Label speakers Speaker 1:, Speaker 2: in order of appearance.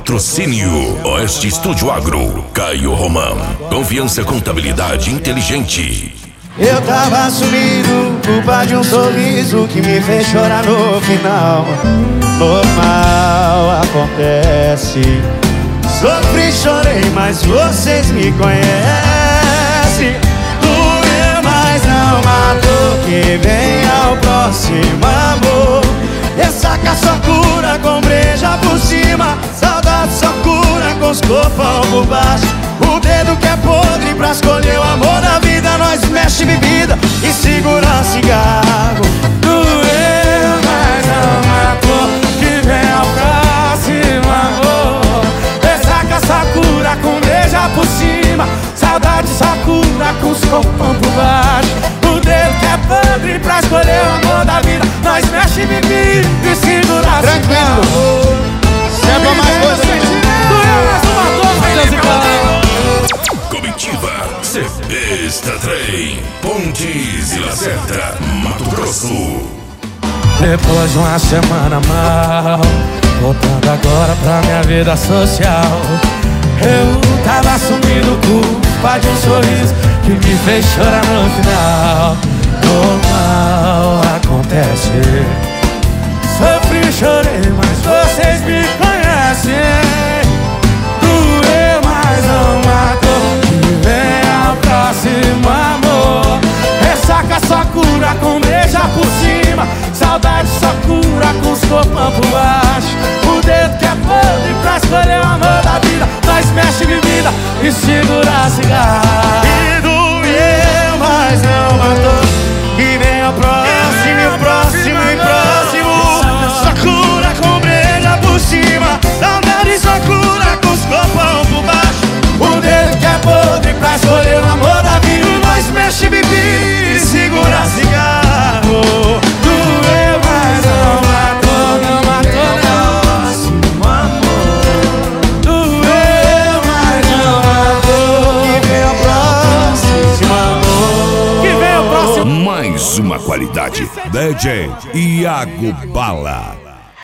Speaker 1: Patrocínio Oeste Estúdio Agro, Caio Romão. Confiança, contabilidade inteligente.
Speaker 2: Eu tava sumido, culpa de um sorriso que me fez chorar no final. Normal, acontece. Sofri, chorei, mas vocês me conhecem. Doeu, mas não matou. Que venha o próximo amor. Essa só cura com breja por cima. Saudade só cura com os copão por baixo. O dedo que é podre pra escolher o amor da vida. Nós mexe bebida e segura cigarro. Doeu, mas não matou. Que venha o próximo amor. Essa só cura com breja por cima. Saudade só cura com os copão por baixo. O dedo que é podre pra escolher o amor da vida. Nós mexe bebida e segura
Speaker 3: tranquilo. Sempre mais coisa.
Speaker 1: Comitiva, Cepesta Trem, Pontes e Lacerda, Mato Grosso.
Speaker 2: Depois de uma semana mal, voltando agora pra minha vida social. Eu tava sumido, culpa de um sorriso que me fez chorar no final. Normal, acontece. Sofri, chorei, mas vocês me conhecem. Doeu, mas não matou. Que venha o próximo amor. Ressaca só cura com beija por cima. Saudade só cura com os copão por baixo. O dedo que é podre pra escolher o amor da vida. Nós mexe bebida e segura cigarro. E doeu, mas não matou. Que venha o próximo, e o próximo, e próximo. Só cura com breja por cima. Saudade só cura com os copão por baixo. O dedo que é podre pra escolher o amor da vida. Nós mexe bebida e segura cigarro. Doeu, mas não matou, não matou, não. Amor. Doeu, mas não matou. Que vem o próximo amor. Que vem o próximo.
Speaker 1: Mais uma qualidade.
Speaker 4: DJ Iago Bala.